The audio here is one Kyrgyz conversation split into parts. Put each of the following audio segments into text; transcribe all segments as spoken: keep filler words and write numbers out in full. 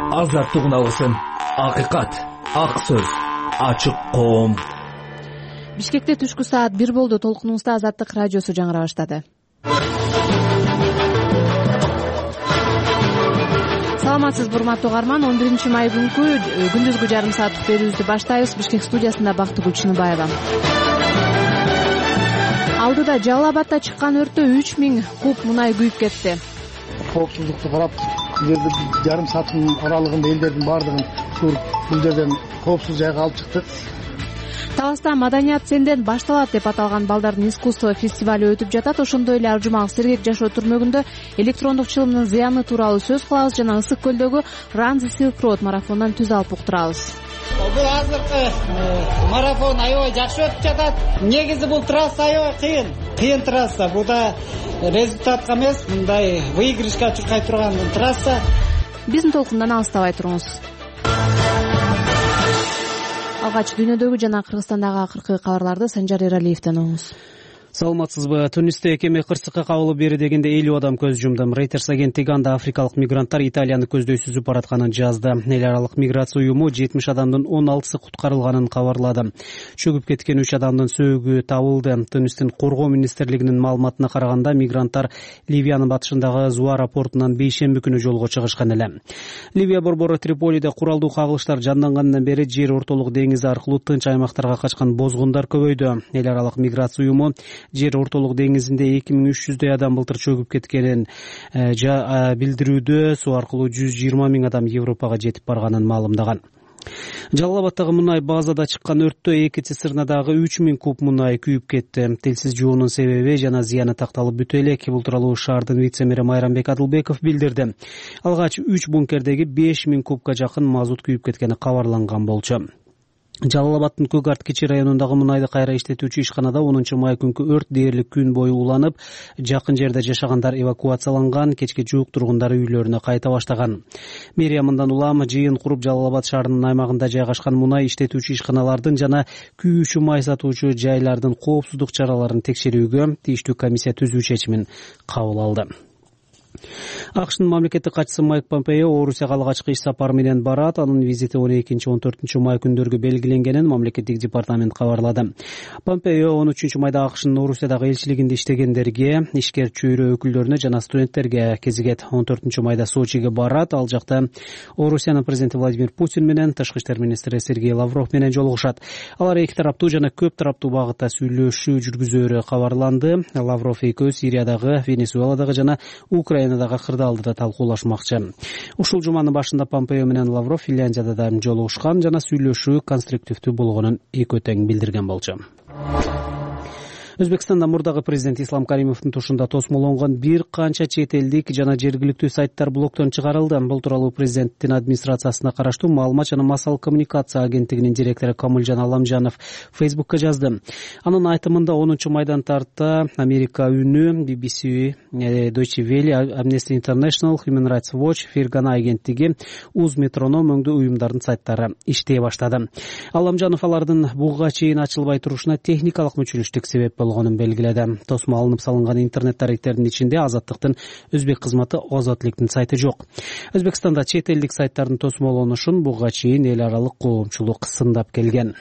Азаттык алышын, акыйкат, ак сөз, ачык коом. Бишкекте түшкү саат бир болду. Толкунуңузда Азаттык радиосу жаңыра баштады. Саламатсызбы урматтуу угарман. он биринчи май күнкү күндүзгү жарым сааттык берүүбүздү баштайбыз. Бишкек студиясында Бактыгүл Чыныбаева. Алдыда Жалал Абадта чыккан өрттө үч миң куб мунай күйүп кетти. Коопсуздукту карап, бул жерде жарым сааттын аралыгында элдердин баардыгын бул жерден коопсуз жайга алып чыктык. Таласта Маданият сенден башталат деп аталган балдардын искусство фестивалю өтүп жатат. Ошондой эле Ар Жумак сергек жашоо түрмөгүндө электрондук чылымдын зыяны тууралуу сөз кылабыз жана Ысык көлдөгү Run the Silk Road марафонунан түз алып уктурабыз. Бул азыркы марафон аябай жакшы өтүп жатат. Негизи бул трасса аябай кыйын, кыйын трасса. Буда результатка эмес, мындай выигрышка чуркай турган трасса. Биздин толкундан алыстабай туруңуз. Алгач дүйнөдөгү жана Кыргызстандагы акыркы кабарларды Санжар Эралиевден угуңуз. Саламатсызбы. Тунисте эки кырсыкка кабылып бери дегенде элүү адам көз жумду. Reuters агенттиги анда африкалык мигранттар Италияны көздөй сүзүп баратканын жазды. Эл аралык миграция уюму жетимиш адамдын он алтысы куткарылганын кабарлады. Чөгүп кеткен үч адамдын сөөгү табылды. Тунистин коргоо министрлигинин маалыматына караганда мигранттар Ливиянын батышындагы Зуара портунан бейшемби күнү жолго чыгышкан эле. Ливия борбору Триполиде куралдуу кагылыштар жандангандан бери жер ортолук деңизи аркылуу тынч аймактарга качкан бозгундар көбөйдү. Эл аралык миграция уюму жер ортолук деңизинде эки миң үч жүздөй адам былтыр чөгүп кеткенин билдирүүдө. Суу аркылуу жүз жыйырма миң адам Европага жетип барганын маалымдаган. Жалал Абадтагы мунай базада чыккан өрттө эки цистернадагы үч миң куб мунай күйүп кетти. Тилсиз жуунун себеби жана зыяны такталып бүтө элек. Бул тууралуу шаардын вице-мэри Майрамбек Адылбеков билдирди. Алгач үч бункердеги беш миң кубка жакын мазут күйүп кеткени кабарланган болчу. Жалал Абадтын Көгарт кичи районундагы мунайды кайра иштетүүчү ишканада онунчу май күнкү өрт дээрлик күн бою уланып, жакын жерде жашагандар эвакуацияланган, кечке жуук тургундар үйлөрүнө кайта баштаган. Мэрия мындан улам жыйын куруп Жалал Абад шаарынын аймагында жайгашкан мунай иштетүүчү ишканалардын жана күйүүчү май сатуучу жайлардын коопсуздук чараларын текшерүүгө тийиштүү комиссия түзүү чечимин кабыл алды. АКШнын мамлекеттик катчысы Майк Помпео Орусияга алгачкы иш сапары менен барат. Анын визити он экинчи он төртүнчү май күндөргө белгиленгенин мамлекеттик департамент кабарлады. Помпео он үчүнчү майда АКШнын Орусиядагы элчилигинде иштегендерге, ишкер чөйрө өкүлдөрүнө жана студенттерге кезигет. он төртүнчү майда Сочиге барат. Ал жакта Орусиянын президенти Владимир Путин менен тышкы иштер министри Сергей Лавров менен жолугушат. Алар эки тараптуу жана көп тараптуу багытта сүйлөшүү жүргүзөөрү кабарланды. Лавров экөө Сириядагы, Венесуэладагы жана Украинадагы кырдаалды талкуулашмакчы. Ушул жуманын башында Помпео менен Лавров Финляндияда да жолугушкан жана сүйлөшүү конструктивдүү болгонун экөө тең билдирген болчу. Өзбекстанда мурдагы президент Ислам Каримовдун тушунда тосмолонгон бир канча чет элдик жана жергиликтүү сайттар блоктон чыгарылды. Бул тууралуу президенттин администрациясына караштуу маалымат жана массалык коммуникация агенттигинин директору Камылжан Аламжанов Фейсбукка жазды. Анын айтымында онунчу майдан тарта Америка үнү, би би си, Deutsche Welle, Amnesty International, Human Rights Watch, Фергана агенттиги, Уз Метроном өңдүү уюмдардын сайттары иштей баштады. Аламжанов алардын буга чейин ачылбай турушуна техникалык мүчүлүштүк себеп болгонун белгиледи. Тосмо алынып салынган интернет тариктердин ичинде Азаттыктын өзбек кызматы Озотликтин сайты жок. Өзбекстанда чет элдик сайттардын тосмолонушун буга чейин эл аралык коомчулук сындап келген.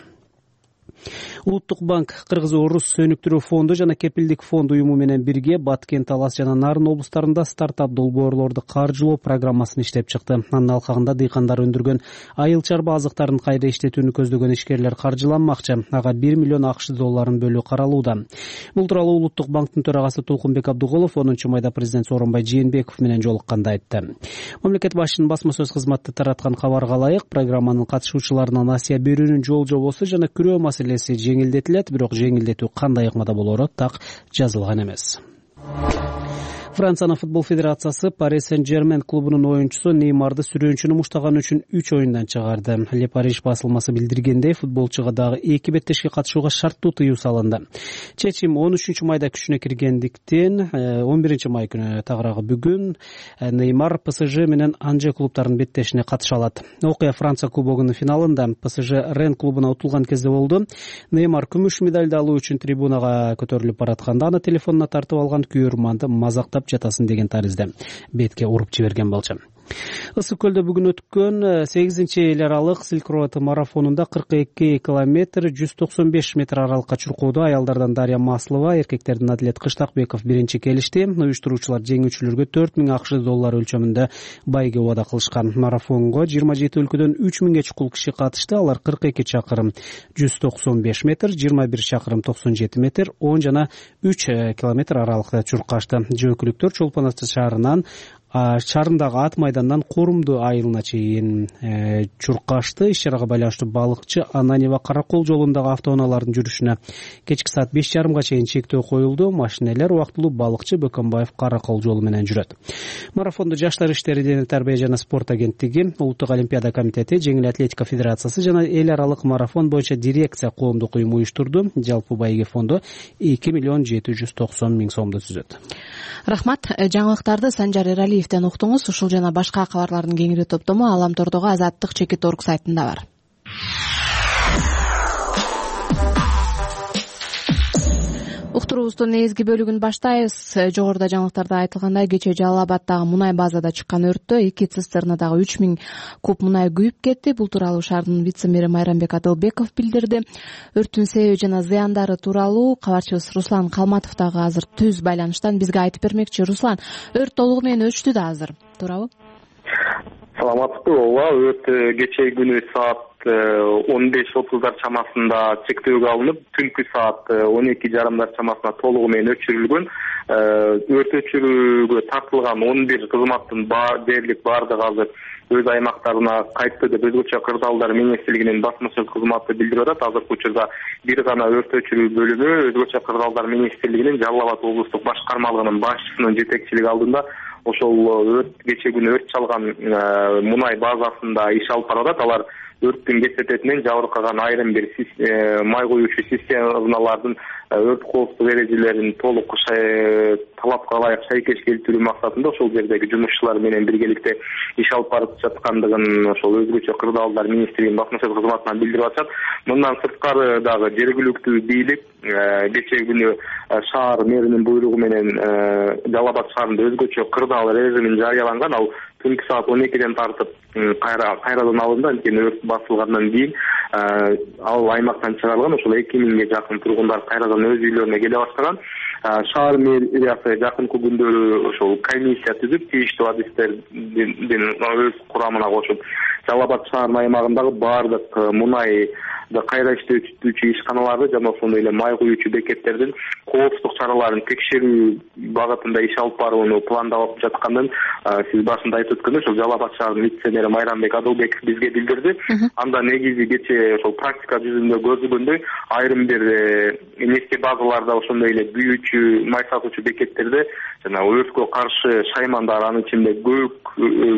Улуттук банк Кыргыз-Орус өнүктүрүү фонду жана кепилдик фонд уюму менен бирге Баткен, Талас жана Нарын облустарында стартап долбоорлорду каржылоо программасын иштеп чыкты. Анын алкагында дыйкандар өндүргөн айыл чарба азыктарын кайра иштетүүнү көздөгөн ишкерлер каржыланмакчы. Ага бир миллион акш долларын бөлүү каралууда. Бул тууралуу Улуттук банктын төрагасы Толкунбек Абдуголов онунчу майда президент Сооронбай Жээнбеков менен жолукканда айтты. Мамлекет башчынын басма сөз кызматы тараткан кабарга ылайык, программанын катышуучуларына насыя берүүнүн жол жобосу жана күрөө маселеси жеңилдетилет, бирок жеңилдетүү кандай ыкмада болоору так жазылган эмес. Франциянын футбол федерациясы Paris Saint-Germain клубунун оюнчусу Неймарды сүрөөнчүнү муштаган үчүн үч оюндан чыгарды. Le Parisge басылмасы билдиргендей, футболчуга дагы эки беттешке катышууга шарттуу тыюу салынды. Чечим он үчүнчү майда күчүнө киргендиктен он биринчи май күнү тагыраагы бүгүн Неймар Пэ Эс Жэ менен Анже клубтарынын беттешине катыша алат. Окуя Франция кубогунун финалында Пэ Эс Жэ Рен клубуна утулган кезде болду. Неймар күмүш медальды алуу үчүн трибунага көтөрүлүп баратканда аны телефонуна тартып алган күйөрманды мазактап жатасың деген таризде бетке уруп жиберген болчу. Ысык көлдө бүгүн өткөн сегизинчи эл аралык Silk Road марафонунда кырк эки километр жүз токсон беш метр аралыкка чуркоодо аялдардан Дарья Маслова, эркектердин Адилет Кыштакбеков биринчи келишти. Уюштуруучулар жеңүүчүлөргө төрт миң акш доллары өлчөмүндө байге убада кылышкан. Марафонго жыйырма жети өлкөдөн үч миңге чукул киши катышты. Алар кырк эки чакырым жүз токсон беш метр, жыйырма бир чакырым токсон жети метр, он жана үч километр аралыкта чуркашты. Жөөкүлүктөр Чолпон Ата шаарынан шаарындагы ат майдандан Корумду айылына чейин чуркашты. Иш-чарага байланыштуу балыкчы Ананева Каракол жолундагы автоунаалардын жүрүшүнө кечки саат беш жарымга чейин чектөө коюлду. Машинелер убактылуу балыкчы Бөкөнбаев Каракол жолу менен жүрөт. Марафонду Жаштар иштери, дене тарбия жана спорт агенттиги, Улуттук олимпиада комитети, Жеңил атлетика федерациясы жана эл аралык марафон боюнча дирекция коомдук уюму уюштурду. Жалпы байге фонду эки миллион жети жүз токсон миң сомду түзөт. Рахмат. Жаңылыктарды Санжар Эралиевден уктуңуз. Ушул жана башка кабарлардын кеңири топтому Аламтордогу Азаттык чекит орг сайтында бар. Уктуруубуздун негизги бөлүгүн баштайбыз. Жогоруда жаңылыктарда айтылгандай, кечээ Жалал Абаддагы мунай базада чыккан өрттө эки цистернадагы үч миң куб мунай күйүп кетти. Бул тууралуу шаардын вице-мэри Майрамбек Адылбеков билдирди. Өрттүн себеби жана зыяндары тууралуу кабарчыбыз Руслан Калматов дагы азыр түз байланыштан бизге айтып бермекчи. Руслан, өрт толугу менен өчтү да азыр, туурабы? Саламатсызбы? Ооба, өрт кечээ күнү саат он беш отуздар чамасында чектөөгө алынып, түнкү саат он эки жарымдар чамасында толугу менен өчүрүлгөн. Өрт өчүрүүгө тартылган он бир кызматтын дээрлик баардыгы азыр өз аймактарына кайтты деп өзгөчө кырдаалдар министрлигинин басмачылык кызматы билдирип атат. Азыркы учурда бир гана өрт өчүрүү бөлүмү өзгөчө кырдаалдар министрлигинин Жалал Абад облустук башкармалыгынын башчысынын жетекчилиги алдында ошол өрт кечээ күнү өрт чалган мунай базасында иш алып барат. Алар өрттүн кесепетинен жабыркаган айрым бир май куюучу системалардын өрт коопсуздук эрежелерин толук талапка ылайык шайкеш келтирүү максатында ошол жердеги жумушчулар менен биргеликте иш алып барып жаткандыгын ошол өзгөчө кырдаалдар министригинин басмачылык кызматынан билдирип атышат. Мындан сырткары дагы жергиликтүү бийлик кечээ күнү шаар мэринин буйругу менен Жалал Абад шаарында өзгөчө кырдаал режимин жарыяланган. Ал түнкү саат он экиден тартып кайра кайрадан алынды. Анткени өрт басылгандан кийин ал аймактан чыгарылган. Ошол эки миңге жакын тургундар кайрадан өз үйлөрүнө келе баштаган. Шаар мэриясы жакынкы күндөрү ошол комиссия түзүп, тийиштүү адистердин өз курамына кошуп, Жалал Абад шаарынын аймагындагы баардык мунай кайра иштетүүчү ишканаларды жана ошондой эле май куюучу бекеттердин коопсуздук чараларын текшерүү багытында иш алып барууну пландап жатканын сиз башында айтып өткөндөй, ошол Жалал Абад шаарынын вице-мэри Майрамбек Адылбеков бизге билдирди. Анда негизи кечээ ошол практика жүзүндө көрүлгөндөй, айрым бир нефть базаларда ошондой эле күйүүчү май сатуучу бекеттерде жана өрткө каршы шаймандар, анын ичинде көк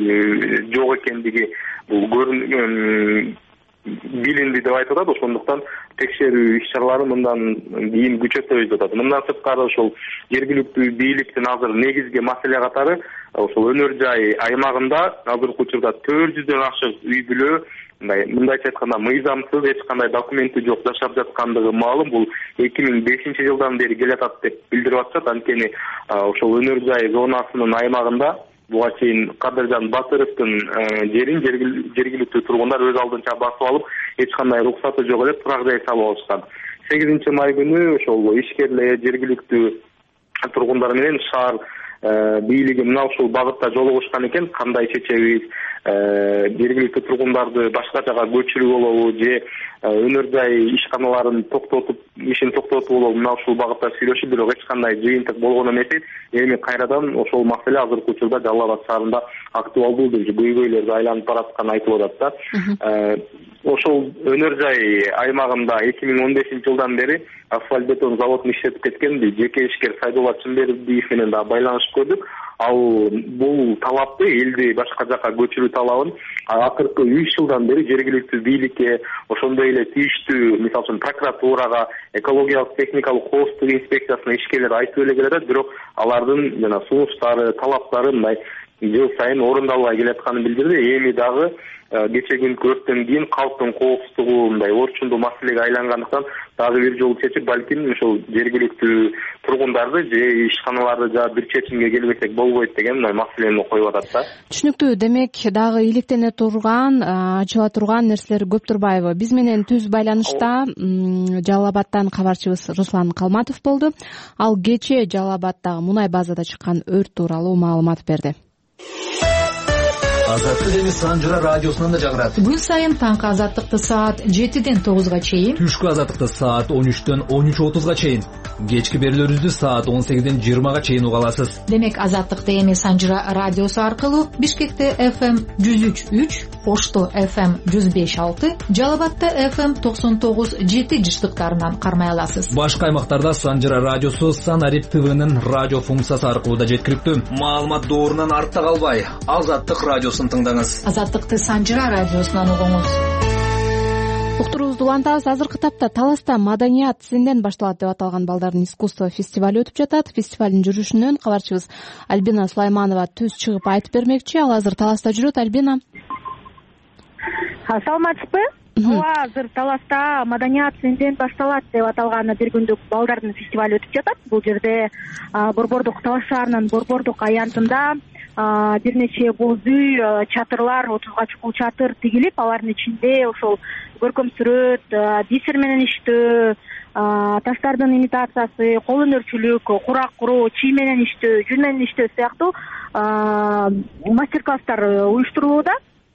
жок экендиги бул көрүнгөн билинди деп айтып атат. Ошондуктан текшерүү иш-чаралары мындан кийин күчөтөбүз деп атат. Мындан сырткары ошол жергиликтүү бийликтин азыр негизги маселе катары ошол өнөр жай аймагында азыркы учурда төрт жүздөн ашык үй бүлө мындай мындайча айтканда мыйзамсыз, эч кандай документи жок жашап жаткандыгы маалым. Бул эки миң бешинчи жылдан бери келатат деп билдирип атышат. Анткени ошол өнөр жай зонасынын аймагында буга чейин Кадыржан Батыровдун жерин жергиликтүү тургундар өз алдынча басып алып, эч кандай уруксаты жок эле турак жай салып алышкан. сегизинчи май күнү ошол ишкерлер, жергиликтүү тургундар менен шаар бийлиги мына ушул багытта жолугушкан экен. Кандай чечебиз, жергиликтүү тургундарды башка жака көчүрүү болобу же өнөр жай ишканаларын токтотуп, ишин токтотуу болобу, мына ушул багытта сүйлөшүп, бирок эч кандай жыйынтык болгон эмес. Эми кайрадан ошол маселе азыркы учурда Жалал Абад шаарында актуалдуу деп көйгөйлөрдү айланып баратканын айтып атат да. Ошол өнөр жай аймагында эки миң он бешинчи жылдан бери асфальт бетон заводун иштетип кеткен жеке ишкер Сайдулла Чынбердиев менен да байланышып көрдүк. Ал бул талапты, элди башка жака көчүрүү талабын акыркы үч жылдан бери жергиликтүү бийликке, ошондой эле тийиштүү, мисалы үчүн прокуратурага, экологиялык техникалык коопсуздук инспекциясына ишкерлер айтып эле келатат, бирок алардын жана сунуштары, талаптары мындай жыл сайын орундалбай келатканын билдирди. Эми дагы кечээ күнкү өрттөн кийин калктын коопсуздугу мындай орчундуу маселеге айлангандыктан дагы бир жолу чечип, балким ушул жергиликтүү тургундарды же ишканаларды жаап бир чечимге келбесек болбойт деген мындай маселени коюп атат да. Түшүнүктүү. Демек дагы иликтене турган, ачыла турган нерселер көп турбайбы? Биз менен түз байланышта Жалал Абадтан кабарчыбыз Руслан Калматов болду. Ал кечээ Жалал Абадтагы мунай базада чыккан өрт тууралуу маалымат берди. Азаттык эми Санжыра радиосунан да жагырат. Күн сайын таңкы азаттыкты саат жетиден тогузга чейин, түшкү азаттыкты саат он үчтөн он үч отузга чейин, кечки берүүлөрүбүздү саат он сегизден жыйырмага чейин уга аласыз. Демек азаттыкты эми Санжыра радиосу аркылуу Бишкекте эф эм жүз үч үч, Ошто эф эм жүз беш алты, Жалал Абадта эф эм токсон тогуз жети жыштыктарынан кармай аласыз. Башка аймактарда Санжыра радиосу Санарип ТВнын радио функциясы аркылуу да жеткиликтүү. Маалымат доорунан артта калбай, Азаттык радиосун тыңдаңыз. Азаттыкты Санжыра радиосунан угуңуз. Уктуруубузду улантабыз. Азыркы тапта Таласта маданият сенден башталат деп аталган балдардын искусство фестивалю өтүп жатат. Фестивалдын жүрүшүнөн кабарчыбыз Альбина Сулайманова түз чыгып айтып бермекчи. Ал азыр Таласта жүрөт. Альбина, саламатсызбы? Ооба, азыр Таласта маданият сенден башталат деп аталган бир күндүк балдардын фестивалю өтүп жатат. Бул жерде Борбордук Талаш шаарынын Борбордук аянтында бир нече боз үй, чатырлар, отузга чукул чатыр тигилип, алардын ичинде ошол көркөм сүрөт, бисер менен иштөө, таштардын имитациясы, кол өнөрчүлүк, курак куруу, чий менен иштөө, жүн менен иштөө сыяктуу мастер-класстар уюштурулууда.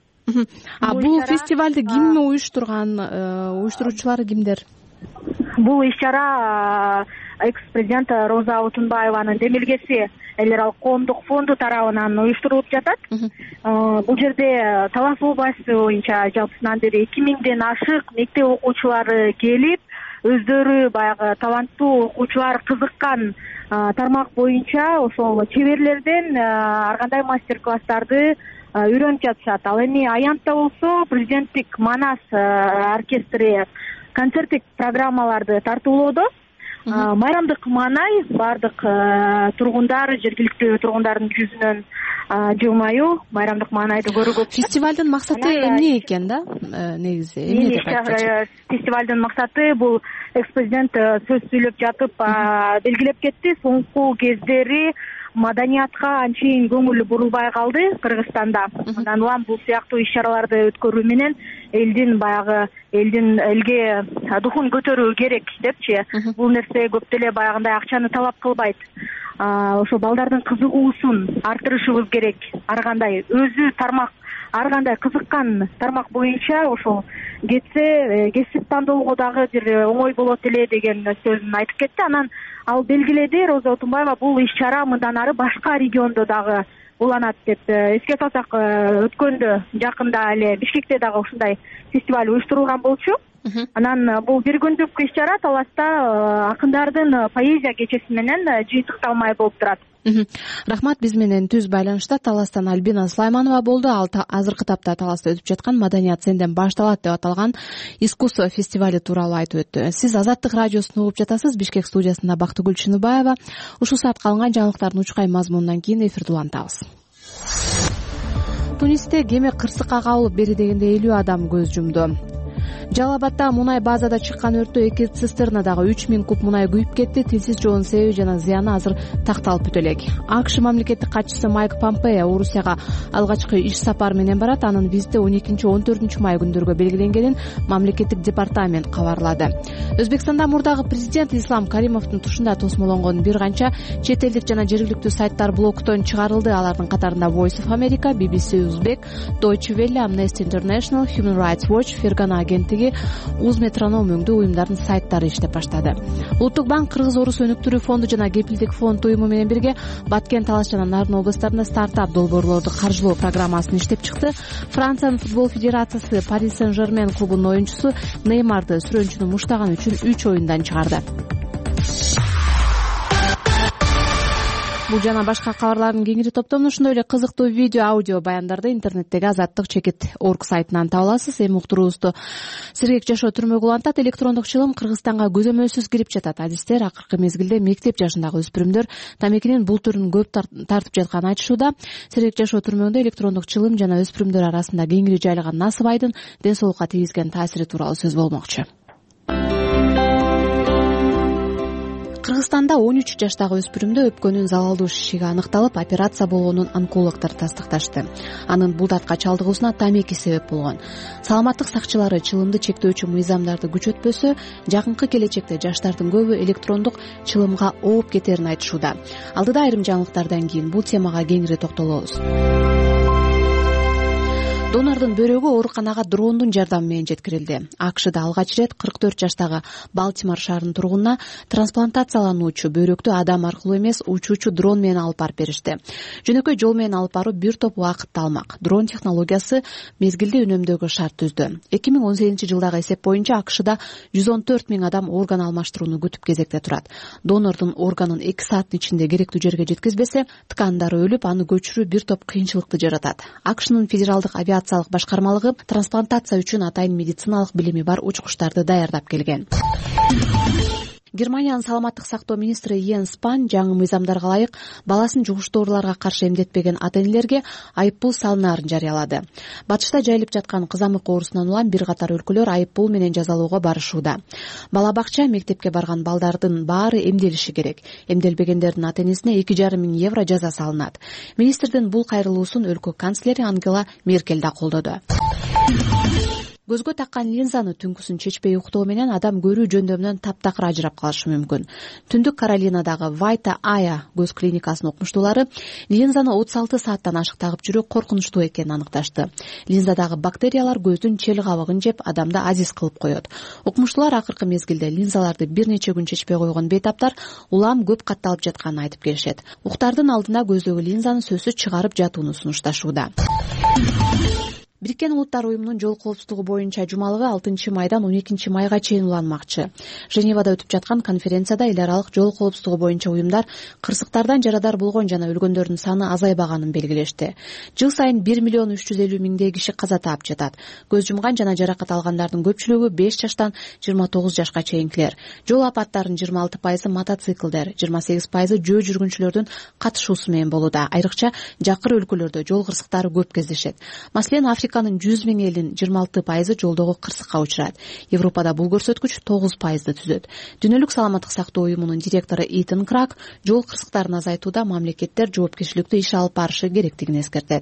А бул фестивалды ким уюштурган, уюштуруучулары кимдер? Бул иш-чара экс-президент Роза Отунбаеванын демилгеси эл аралык коомдук фонду тарабынан уюштурулуп жатат. Бул жерде Талас областы боюнча жалпысынан бери эки миңден ашык мектеп окуучулары келип, өздөрү баягы таланттуу окуучулар кызыккан тармак боюнча ошол чеберлерден ар кандай мастер-класстарды үйрөнүп жатышат. Ал эми аянтта болсо президенттик Манас оркестри концерттик программаларды тартуулоодо. Майрамдык маанай бардык тургундар, жергиликтүү тургундардын жүзүнөн жылмаюу, майрамдык маанайды көрүүгө. Фестивалдын максаты эмне экен да? Негизи эмне деп айтчу? Фестивалдын максаты бул экс-президент сөз сүйлөп жатып белгилеп кетти. Соңку кездери маданиятка анчейин көңүл бурулбай калды Кыргызстанда. Андан улам бул сыяктуу иш-чараларды өткөрүү менен элдин баягы элдин элге духун көтөрүү керек депчи. Бул нерсе көп деле баягындай акчаны талап кылбайт. Ошо балдардын кызыгуусун арттырышыбыз керек. Ар кандай өзү тармак, ар кандай кызыккан тармак боюнча ошол кетсе, кесип тандоого дагы бир оңой болот эле деген сөзүн айтып кетти. Анан ал белгиледи Роза Отунбаева, бул иш-чара мындан ары башка региондо дагы уланат деп. Эске салсак, өткөндө жакында эле Бишкекте дагы ушундай фестиваль уюштурулган болчу. Анан бул бир күндүк иш-чара Таласта акындардын поэзия кечеси менен жыйынтыкталмай болуп турат. Рахмат. Биз менен түз байланышта Таластан Альбина Сулайманова болду. Ал азыркы тапта Таласта өтүп жаткан маданият сенден башталат деп аталган искусство фестивали тууралуу айтып өттү. Сиз Азаттык радиосун угуп жатасыз. Бишкек студиясында Бактыгүл Чыныбаева. Ушул саат калган жаңылыктардын учкай мазмунунан кийин эфирди улантабыз. Тунисте кеме кырсыкка кабылып бери дегенде элүү адам көз жумду. Жалал Абадта мунай базада чыккан өрттө эки цистернадагы үч миң куб мунай күйүп кетти. Тилсиз жоонун себеби жана зыяны азыр такталып бүтө элек. АКШ мамлекеттик катчысы Майк Помпео Орусияга алгачкы иш сапар менен барат. Анын визити он экинчи он төртүнчү май күндөргө белгиленгенин мамлекеттик департамент кабарлады. Өзбекстанда мурдагы президент Ислам Каримовдун тушунда тосмолонгон бир канча чет элдик жана жергиликтүү сайттар блоктон чыгарылды. Алардын катарында Voice of America, би би си Узбек, Deutsche Welle, Amnesty International, Human Rights Watch, Фергана агенттиги, Уз метроном өңдүү уюмдардын сайттары иштеп баштады. Улуттук банк Кыргыз-Орус өнүктүрүү фонду жана Кепилдик фонд уюму менен бирге Баткен, Талаш жана Нарын областарында стартап долбоорлорду каржылоо программасын иштеп чыкты. Франциянын футбол федерациясы Пари Сен-Жермен клубунун оюнчусу Неймарды сүрөнчүнү муштаган үчүн үч оюндан чыгарды. Бул жана башка кабарлардын кеңири топтомун ошондой эле кызыктуу видео, аудио баяндарды интернеттеги азаттык чекит точка орг сайтынан таба аласыз. Эми уктуруубузду Сергек жашоо түрмөгү улантат. Электрондук чылым Кыргызстанга көзөмөлсүз кирип жатат. Адистер акыркы мезгилде мектеп жашындагы өспүрүмдөр тамекинин бул түрүн көп тартып жатканын айтышууда. Сергек жашоо түрмөгүндө электрондук чылым жана өспүрүмдөр арасында кеңири жайлаган насыбайдын ден соолукка тийгизген таасири тууралуу сөз болмокчу. Кыргызстанда он үч жаштагы өспүрүмдө өпкөнүн залалдуу шишиги аныкталып, операция болгонун онкологдор тастыкташты. Анын булдатка чалдыгуусуна тамеки себеп болгон. Саламаттык сакчылары чылымды чектөөчү мыйзамдарды күчөтпөсө, жакынкы келечекте жаштардын көбү электрондук чылымга ооп кетерин айтышууда. Алдыда айрым жаңылыктардан кийин бул темага кеңири токтолобуз. Донордун бөйрөгү ооруканага дрондун жардамы менен жеткирилди. АКШда алгач ирет кырк төрт жаштагы Балтимор шаарынын тургунуна трансплантациялануучу бөйрөктү адам аркылуу эмес, учуучу дрон менен алып барып беришти. Жөнөкөй жол менен алып баруу бир топ убакытты алмак. Дрон технологиясы мезгилди үнөмдөөгө шарт түздү. эки миң он сегизинчи жылдагы эсеп боюнча АКШда жүз он төрт миң адам орган алмаштырууну күтүп кезекте турат. Донордун органын эки сааттын ичинде керектүү жерге жеткизбесе, ткандары өлүп, аны көчүрүү бир топ кыйынчылыкты жаратат. АКШнын федералдык авиация башкармалыгы трансплантация үчүн атайын медициналык билими бар учкучтарды даярдап келген. Германиянын саламаттык сактоо министри Йенс Спан жаңы мыйзамдарга ылайык баласын жугуштуу ооруларга каршы эмдетпеген ата-энелерге айыппул салынаарын жарыялады. Батышта жайылып жаткан кызамык оорусунан улам бир катар өлкөлөр айыппул менен жазалоого барышууда. Бала бакча, мектепке барган балдардын баары эмделиши керек. Эмделбегендердин ата-энесине эки жарым миң евро жаза салынат. Министрдин бул кайрылуусун өлкө канцлери Ангела Меркель да колдоду. Көзгө таккан линзаны түнкүсүн чечпей уктоо менен адам көрүү жөндөмүнөн таптакыр ажырап калышы мүмкүн. Түндүк Каролинадагы Вайта Ая көз клиникасынын окумуштуулары линзаны отуз алты сааттан ашык тагып жүрүү коркунучтуу экенин аныкташты. Линзадагы бактериялар көздүн чел кабыгын жеп, адамды азиз кылып коет. Окумуштуулар акыркы мезгилде линзаларды бир нече күн чечпей койгон бейтаптар улам көп катталып жатканын айтып келишет. Уктардын алдында көздөгү линзаны сөзсүз чыгарып жатууну сунушташууда. Бириккен Улуттар уюмунун жол коопсуздугу боюнча жумалыгы алтынчы майдан он экинчи майга чейин уланмакчы. Женевада өтүп жаткан конференцияда эл аралык жол коопсуздугу боюнча уюмдар кырсыктардан жарадар болгон жана өлгөндөрдүн саны азайбаганын белгилешти. Жыл сайын бир миллион үч жүз элүү миңдей киши каза таап жатат. Көз жумган жана жаракат алгандардын көпчүлүгү беш жаштан жыйырма тогуз жашка чейинкилер. Жол апаттарынын жыйырма алты пайызы мотоциклдер, жыйырма сегиз пайызы жөө жүргүнчүлөрдүн катышуусу менен болууда. Айрыкча жакыр өлкөлөрдө жол кырсыктары көп кездешет. Маселен, Африканын жүз миң элинин жыйырма алты пайызы жолдогу кырсыкка учурат. Европада бул көрсөткүч тогуз пайызды түзөт. Дүйнөлүк саламаттык сактоо уюмунун директору Итан Крак жол кырсыктарын азайтууда мамлекеттер жоопкерчиликтүү иш алып барышы керектигин эскертет.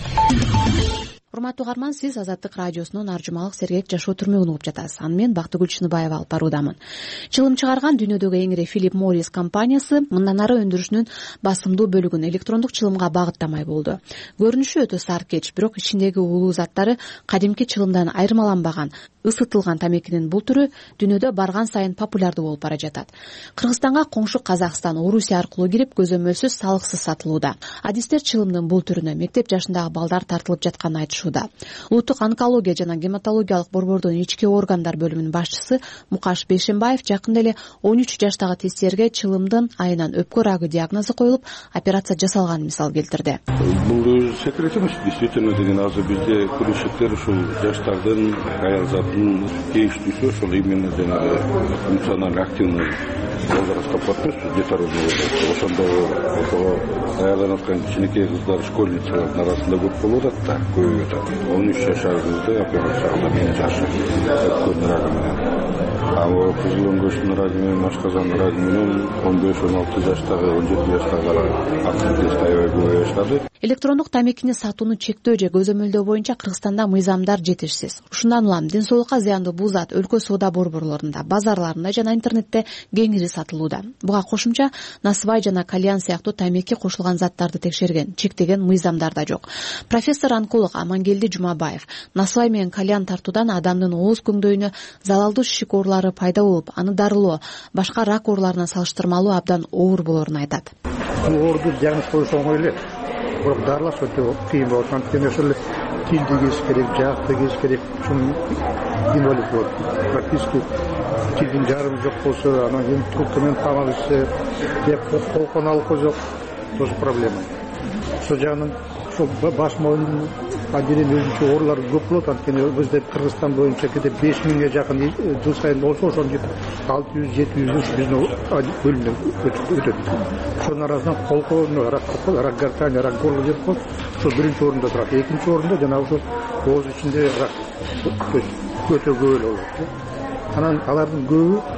Урматтуу угарман, сиз Азаттык радиосунун ар жумалык сергек жашоо түрмөгүн угуп жатасыз. Аны мен Бактыгүл Чыныбаева алып баруудамын. Чылым чыгарган дүйнөдөгү эң ири Philip Morris компаниясы мындан ары өндүрүшүнүн басымдуу бөлүгүн электрондук чылымга багыттамай болду. Көрүнүшү өтө саркеч, бирок ичиндеги уулуу заттары кадимки чылымдан айырмаланбаган. Ысытылган тамекинин бул түрү дүйнөдө барган сайын популярдуу болуп бара жатат. Кыргызстанга коңшу Казакстан, Орусия аркылуу кирип көзөмөлсүз салыксыз сатылууда. Адистер чылымдын бул түрүнө мектеп жашындагы балдар тартылып жатканын айтышууда. Улуттук онкология жана гематологиялык борбордун ички органдар бөлүмүнүн башчысы Мукаш Бейшембаев жакында эле он үч жаштагы тесттерге чылымдын айынан өпкө рагы диагнозу коюлуп, операция жасалганын мисал келтирди. Бул секрет эмес, действительно деген азыр бизде күрөшчүлөр ушул жаштардын аялзатын тийиштүүсү ошол именно жанагы функционально активный возрастка подписывают, детородный возраст. Ошондо ошого аялданып аткан кичинекей кыздар, школьницалардын арасында көп болуп атат да, көбөйүп атат. он үч жашар кызды операция кылып эң жашы өпкөн рагы менен. А кызыл өңгөчтүн рагы менен, ашказан рагы менен он беш он алты жаштагы, он жети жаштагы активдест аябай көбөйө баштады. Электрондук тамекини сатууну чектөө же көзөмөлдөө боюнча Кыргызстанда мыйзамдар жетишсиз. Ушундан улам ден соолукка зыяндуу бул зат өлкө соода борборлорунда, базарларында жана интернетте кеңири сатылууда. Буга кошумча насыбай жана кальян сыяктуу тамеки кошулган заттарды текшерген, чектеген мыйзамдар да жок. Профессор онколог Амангелди Жумабаев насыбай менен кальян тартуудан адамдын ооз көңдөйүнө залалдуу шишик оорулары пайда болуп, аны дарылоо башка рак ооруларына салыштырмалуу абдан оор болоорун айтат. Бул оорду диагноз коюш оңой эле. Бирок дарылаш өтө кыйын болот. Анткени ошол эле тилди кесиш керек, жаакты кесиш керек. Ушун инвалид болот. Практически тилдин жарымы жок болсо, анан кийин трубка менен тамак ичсе, же колкон алып жок, тоже проблема. Ошол жагынан ошол баш моюндун отделение өзүнчө оорулар көп болот. Анткени бизде Кыргызстан боюнча кете беш миңге жакын жыл сайын болсо, ошонун алты жүз жети жүз биздин бөлүмдөн өтөт. Ошонун арасынан колкон, рак гортани, рак горла деп коет. Ошол биринчи орунда турат. Экинчи орунда жана ошол ооз ичинде рак өтө көп эле болот. Анан алардын көбү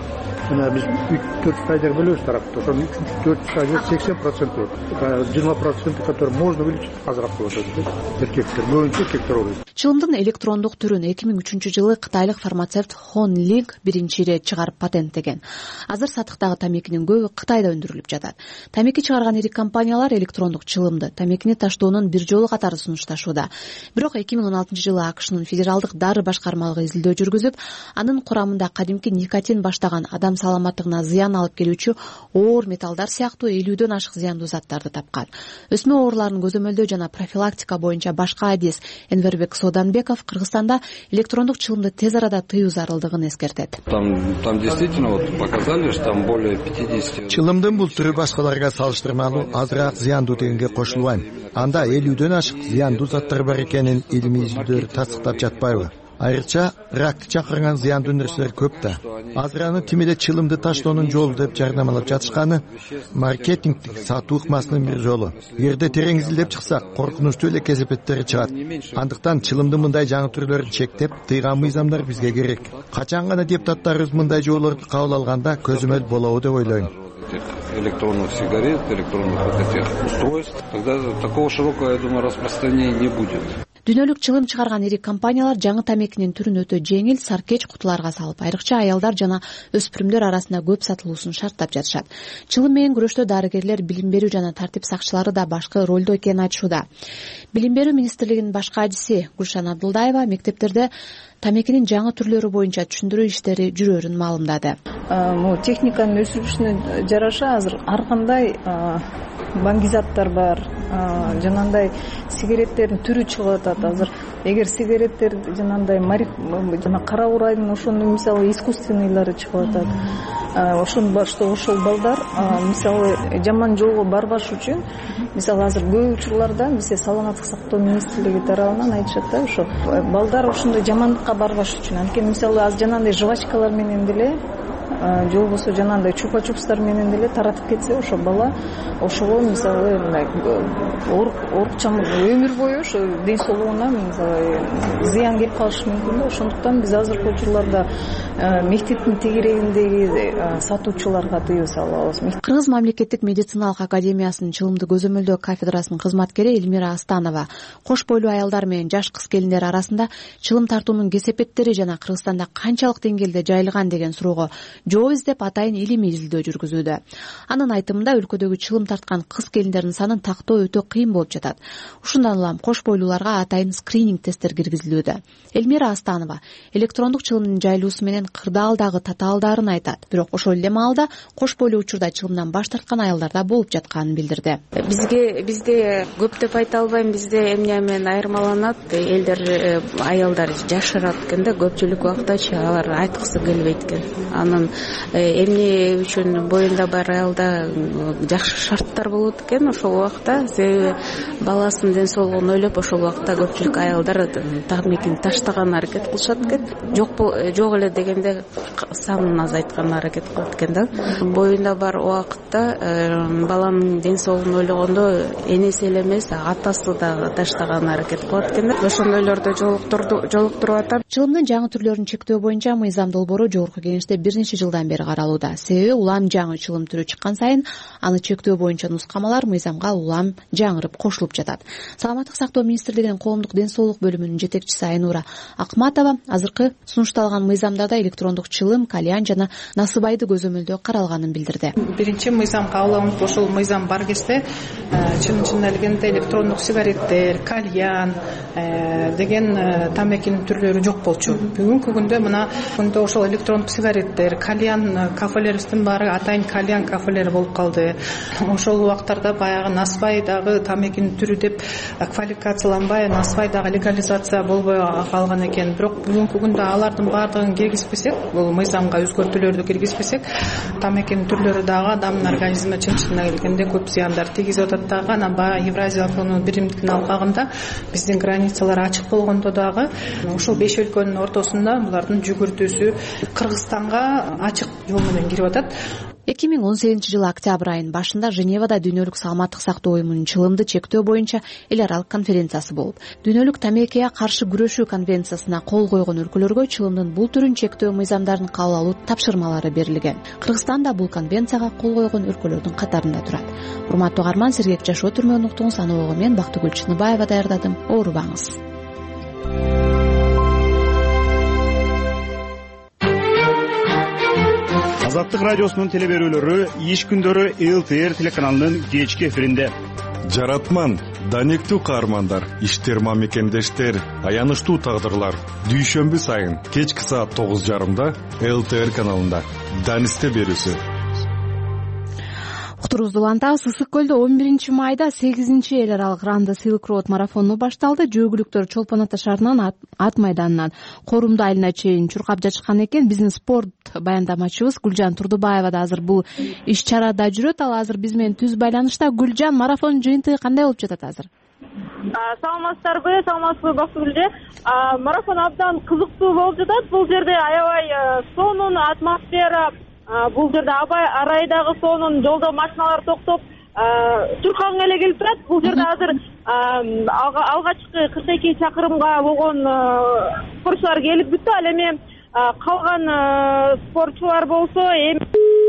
мына биз үч төрт пайдага бөлөбүз тарапты. Ошонун үчүнчү төртүнчү пайда сексен процент болот. жыйырма процент который можно увеличить азыраак болот да. Эркектер көбүнчө эркектер болот. Чылымдын электрондук түрүн эки миң үчүнчү жылы кытайлык фармацевт Хон Линг биринчи ирет чыгарып патенттеген. Азыр сатыктагы тамекинин көбү Кытайда өндүрүлүп жатат. Тамеки чыгарган ири компаниялар электрондук чылымды тамекини таштоонун бир жолу катары сунушташууда. Бирок эки миң он алтынчы жылы АКШнын федералдык дары башкармалыгы изилдөө жүргүзүп, анын курамында кадимки никотин баштаган адам саламаттыгына зыян алып келүүчү оор металлдар сыяктуу элүүдөн ашык зыяндуу заттарды тапкан. Өсмө ооруларын көзөмөлдөө жана профилактика боюнча башка адис Энвербек Соданбеков Кыргызстанда электрондук чылымды тез арада тыюу зарылдыгын эскертет. Там, там действительно вот показали, что там более пятидесяти. Чылымдын бул түрү башкаларга салыштырмалуу азыраак зыяндуу дегенге кошулбайм. Анда элүүдөн ашык зыяндуу заттар бар экенин илимий изилдөөлөр тастыктап жатпайбы? Айрыкча ракты чакырган зыяндуу нерселер көп да. Азыр аны тим эле чылымды таштоонун жолу деп жарнамалап жатышканы маркетингдик сатуу ыкмасынын бир жолу. Эгерде терең изилдеп чыксак, коркунучтуу эле кесепеттери чыгат. Андыктан чылымдын мындай жаңы түрлөрүн чектеп, тыйган мыйзамдар бизге керек. Качан гана депутаттарыбыз мындай жоболорду кабыл алганда көзөмөл болобу деп ойлойм. Электронных сигарет, электронных вот этих устройств, тогда такого широкого, я думаю, распространения не будет. Дүйнөлүк чылым чыгарган ири компаниялар жаңы тамекинин түрүн өтө жеңил саркеч кутуларга салып, айрыкча аялдар жана өспүрүмдөр арасында көп сатылуусун шарттап жатышат. Чылым менен күрөштө дарыгерлер, билим берүү жана тартип сакчылары да башкы ролдо экенин айтышууда. Билим берүү министрлигинин башкы адиси Гүлшан Абдулдаева мектептерде тамекинин жаңы түрлөрү боюнча түшүндүрүү иштери жүрөөрүн маалымдады. Могу техниканын өсүрүшүнө жараша азыр ар кандай баңгизаттар бар, жанагындай сигареттердин түрү чыгып атат. Азыр эгер сигареттер жанагындай жана кара урайдын ошондун мисалы искусственныйлары чыгып атат. Ошон башта ошол балдар мисалы жаман жолго барбаш үчүн мисалы азыр көп учурларда бизде саламаттык сактоо министрлиги тарабынан айтышат да, ошо балдар ошондой жамандыкка барбаш үчүн. Анткени мисалы азыр жанагындай жвачкалар менен деле же болбосо жанагындай чупа-чупстар менен деле таратып кетсе, ошо бала ошого мисалы оорукчан өмүр бою ошо ден соолугуна мисалы зыян келип калышы мүмкүн да. Ошондуктан биз азыркы учурларда мектептин тегерегиндеги сатуучуларга тыюу салабыз. Кыргыз мамлекеттик медициналык академиясынын чылымды көзөмөлдөө кафедрасынын кызматкери Элмира Астанова кош бойлуу аялдар менен жаш кыз келиндер арасында чылым тартуунун кесепеттери жана Кыргызстанда канчалык деңгээлде жайылган деген суроого жооп издеп атайын илимий изилдөө жүргүзүүдө. Анын айтымында өлкөдөгү чылым тарткан кыз келиндердин санын тактоо өтө кыйын болуп жатат. Ушундан улам кош бойлууларга атайын скрининг тесттер киргизилүүдө. Элмира Астанова электрондук чылымдын жайылуусу менен кырдаалдагы татаалдарын айтат. Бирок ошол эле маалда кош бойлуу учурда чылымдан баш тарткан аялдарда болуп жатканын билдирди. Бизге бизде көп деп айта албайм, бизде эмне менен айырмаланат, элдер аялдар жашырат экен да, көпчүлүк убактачы алар айткысы келбейт экен. Анын эмне үчүн боюнда бар аялда жакшы шарттар болот экен ошол убакта, себеби баласынын ден соолугун ойлоп ошол убакта көпчүлүк аялдар тамекини таштаган аракет кылышат экен. Жок жок эле дегенде санын азайткан аракет кылат экен да. Боюнда бар убакытта баланын ден соолугун ойлогондо энеси эле эмес, атасы да таштаган аракет кылат экен да. Ошондойлорду жолуктуруп атам. Чылымдын жаңы түрлөрүн чектөө боюнча мыйзам долбоору жогорку кеңеште бир нече жылдан бери каралууда. Себеби улам жаңы чылым түрү чыккан сайын аны чектөө боюнча нускамалар мыйзамга улам жаңырып кошулуп жатат. Саламаттык сактоо министрлигинин коомдук ден соолук бөлүмүнүн жетекчиси Айнура Акматова азыркы сунушталган мыйзамдарда электрондук чылым, кальян жана насыбайды көзөмөлдөө каралганын билдирди. Биринчи мыйзам кабыл алынып, ошол мыйзам бар кезде чын-чынын элегенде электрондук сигареттер, кальян деген тамекинин түрлөрү жок болчу. Бүгүнкү күндө мына күндө ошол электрондук сигареттер, кальян кафелерибиздин баары атайын кальян кафелери болуп калды. Ошол убактарда баягы насыбай дагы тамекинин түрү деп квалификацияланбай, насыбай дагы легализация болбой калган экен. Бирок бүгүнкү күндө алардын баардыгын киргизбесек, бул мыйзамга өзгөртүүлөрдү киргизбесек, тамекинин түрлөрү дагы адамдын организмине чын-чынына келгенде көп зыяндар тийгизип атат дагы. Анан баягы Евразия фонунун биримдиктин алкагында биздин границалар ачык болгондо дагы ошол беш өлкөнүн ортосунда булардын жүгүртүүсү Кыргызстанга ачык жол менен кирип атат. эки миң он сегизинчи жылы октябрь айынын башында Женевада Дүйнөлүк саламаттык сактоо уюмунун чылымды чектөө боюнча эл аралык конференциясы болуп, дүйнөлүк тамекиге каршы күрөшүү конвенциясына кол койгон өлкөлөргө чылымдын бул түрүн чектөө мыйзамдарын кабыл алуу тапшырмалары берилген. Кыргызстан да бул конвенцияга кол койгон өлкөлөрдүн катарында турат. Урматтуу угарман, сергек жашоо түрмөгүн уктуңуз. Аны ого мен Бактыгүл Чыныбаева даярдадым. Оорубаңыз. Азаттык радиосунун теле берүүлөрү иш күндөрү эл ти эр телеканалынын кечки эфиринде. Жаратман, данектүү каармандар, иштер мамекендештер, аянычтуу тагдырлар. Дүйшөмбү сайын кечки саат тогуз жарымда эл ти эр каналында Данисте берүүсү. Уктурубузду улантабыз. Ысык көлдө он биринчи майда сегизинчи эл аралык Ранды Silk Road марафону башталды. Жөөгүлүктөр Чолпон Ата шаарынан ат майданынан Корумду айылына чейин чуркап жатышкан экен. Биздин спорт баяндамачыбыз Гүлжан Турдубаева да азыр бул иш чарада жүрөт. Ал азыр биз менен түз байланышта. Гүлжан, марафонун жыйынтыгы кандай болуп жатат азыр? Саламатсыздарбы, саламатсызбы Бактыгүлжи. Марафон абдан кызыктуу болуп жатат. Бул жерде аябай сонун атмосфера, бул жерде аябай арайдагы сонун, жолдо машиналар токтоп чуркагың эле келип турат. Бул жерде азыр алгачкы кырк эки чакырымга болгон спортчулар келип бүттү. Ал эми калган спортчулар болсо эми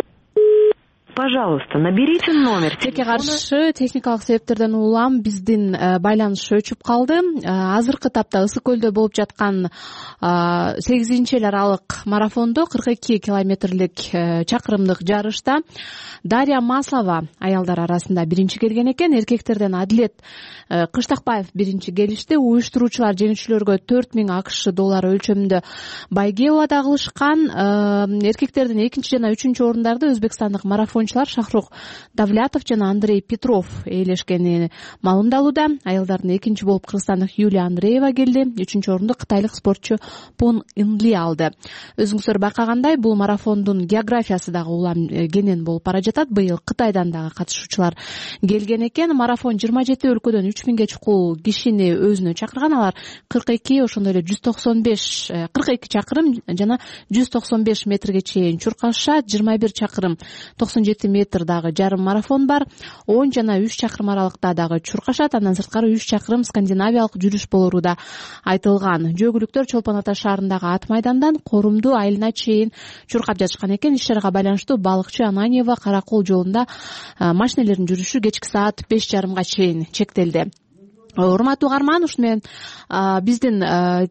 пожалуйста, наберите номер. Теке каршы техникалык себептерден улам биздин байланыш өчүп калды. Азыркы тапта Ысык көлдө болуп жаткан сегизинчи эл аралык марафондо кырк эки километрлик чакырымдык жарышта Дарья Маслова аялдар арасында биринчи келген экен. Эркектерден Адилет Кыштакбаев биринчи келишти. Уюштуруучулар жеңүүчүлөргө төрт миң акш доллары өлчөмүндө байге убада кылышкан. Эркектердин экинчи жана үчүнчү орундарды өзбекстандык марафончулар Шахрух Давлятов жана Андрей Петров ээлешкени маалымдалууда. Аялдардын экинчи болуп кыргызстандык Юлия Андреева келди. Үчүнчү орунду кытайлык спортчу Пон Инли алды. Өзүңүздөр байкагандай, бул марафондун географиясы дагы улам кенен болуп бара жатат. Быйыл Кытайдан дагы катышуучулар келген экен. Марафон жыйырма жети өлкөдөн үч миңге чукул кишини өзүнө чакырган. Алар кырк эки, ошондой эле жүз токсон беш кырк эки чакырым жана жүз токсон беш метрге чейин чуркашат. жыйырма бир чакырым токсон жети метр дагы жарым марафон бар. он жана үч чакырым аралыкта дагы чуркашат. Андан сырткары үч чакырым скандинавиялык жүрүш болору да айтылган. Жөөгүлүктөр Чолпон Ата шаарындагы ат майдандан Корумду айылына чейин чуркап жатышкан экен. Иш чарага байланыштуу балыкчы Ананьева Каракол жолунда машинелердин жүрүшү кечки саат беш жарымга чейин чектелди. Урматтуу угарман, ушуну менен биздин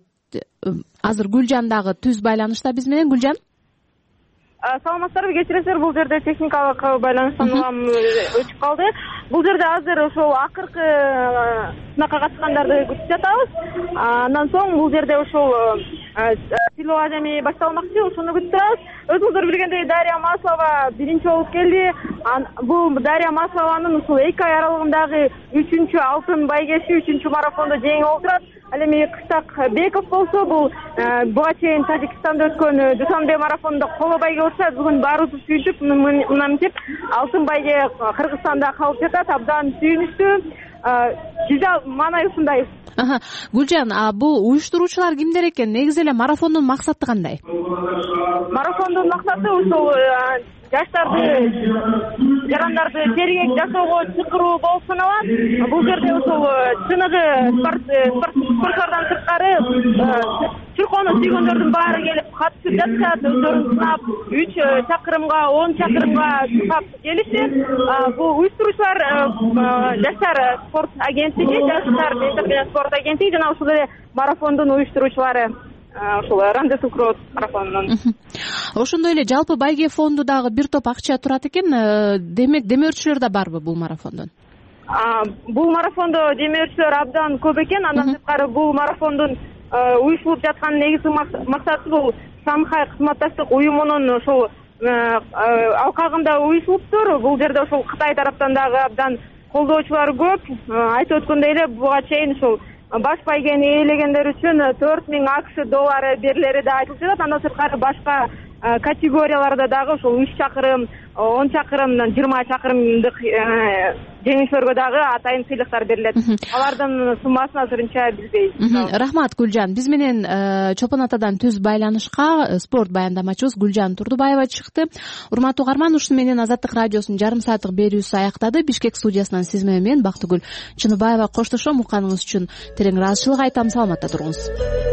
азыр Гүлжан дагы түз байланышта биз менен. Гүлжан, саламатсыздарбы, кечиресиздер, бул жерде техникалык байланыштан улам өчүп калды. Бул жерде азыр ошол акыркы сынакка катышкандарды күтүп жатабыз. Андан соң бул жерде ошол силоо адеми башталмакчы, ошону күтүп турабыз. Өзүңүздөр билгендей, Дарья Маслова биринчи болуп келди. Бул Дарья Маслованын ушул эки ай аралыгындагы үчүнчү алтын байгеши, үчүнчү марафондо жеңип болуп турат. Ал эми Кыштакбеков болсо, бул буга чейин Тажикстанда өткөн Дусанбе марафонунда коло байге болса, бүгүн баарыбыз сүйүнүп, мына мынтип алтын байге Кыргызстанда калып жатат. Абдан сүйүнүчтүү. Бизде маанай ушундай. Гүлжан, бул уюштуруучулар кимдер экен? Негизи эле марафондун максаты кандай? Марафондун максаты ушул жаштарды, жарандарды сергек жашоого чакыруу болуп саналат. Бул жерде ушул чыныгы спортчулардан сырткары чуркоону сүйгөндөрдүн баары келип катышып жатышат. Өздөрүн сынап үч чакырымга, он чакырымга чуркап келишет. Бул уюштуруучулар Жаштар спорт агенттиги, Жаштар менен спорт агенттиги жана ушул эле марафондун уюштуруучулары. Ушул Ранды Silk Road марафонунун. Ошондой эле жалпы байге фонду дагы бир топ акча турат экен. Демек демөөрчүлөр да барбы бул марафондон? Бул марафондо демөөрчүлөр абдан көп экен. Андан сырткары бул марафондун уюштурулуп жаткан негизги максаты бул Шанхай кызматташтык уюмунун ошол алкагында уюштурулуптур. Бул жерде ошол Кытай тараптан дагы абдан колдоочулар көп. Айтып өткөндөй эле буга чейин ушул баш байгени ээлегендер үчүн төрт миң акш доллары берилери да айтылып жатат. Андан сырткары башка категорияларда дагы ошол үч чакырым он чакырымдан жыйырма чакырымдык жеңүүчүлөргө дагы атайын сыйлыктар берилет. Алардын суммасын азырынча билбейбиз. Рахмат Гүлжан. Биз менен Чолпон атадан түз байланышка спорт баяндамачыбыз Гүлжан Турдубаева чыкты. Урматтуу угарман, ушуну менен Азаттык радиосунун жарым сааттык берүүсү аяктады. Бишкек студиясынан сиз менен мен Бактыгүл Чыныбаева коштошом. Укканыңыз үчүн терең ыраазычылык айтам. Саламатта туруңуз.